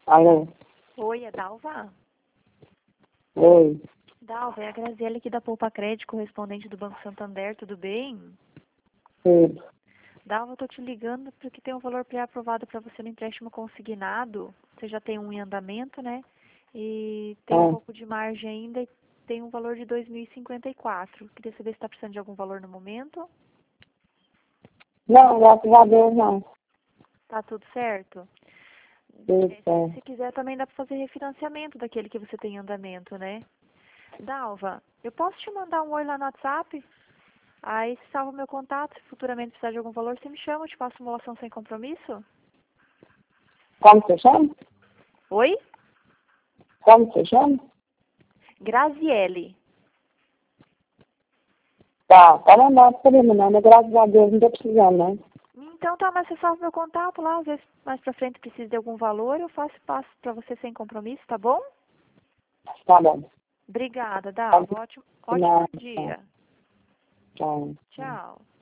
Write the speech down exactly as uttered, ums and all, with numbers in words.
Alô? Oi, é Dalva? Oi. Dalva, é a Graziele aqui da Poupa Crédito, correspondente do Banco Santander, tudo bem? Sim. Dalva, eu tô te ligando porque tem um valor pré-aprovado para você no empréstimo consignado. Você já tem um em andamento, né? E tem um Ah. pouco de margem ainda e tem um valor de dois mil e cinquenta e quatro. Queria saber se está precisando de algum valor no momento. Não, graças a Deus não. Tá tudo certo? Tudo É, certo. se quiser também dá para fazer refinanciamento daquele que você tem em andamento, né? Dalva, eu posso te mandar um oi lá no WhatsApp? Aí você salva o meu contato, se futuramente precisar de algum valor, você me chama, eu te faço simulação sem compromisso. Como você chama? Oi? Como você chama? Graziele. Tá, tá mandando por mim, não, mas graças a Deus não tô precisando, né? Então tá, mas você salva o meu contato lá, às vezes mais pra frente precisa de algum valor, eu faço passo pra você sem compromisso, tá bom? Tá bom. Obrigada, Dalva. Ótimo, ótimo Não, dia. tchau. Tchau.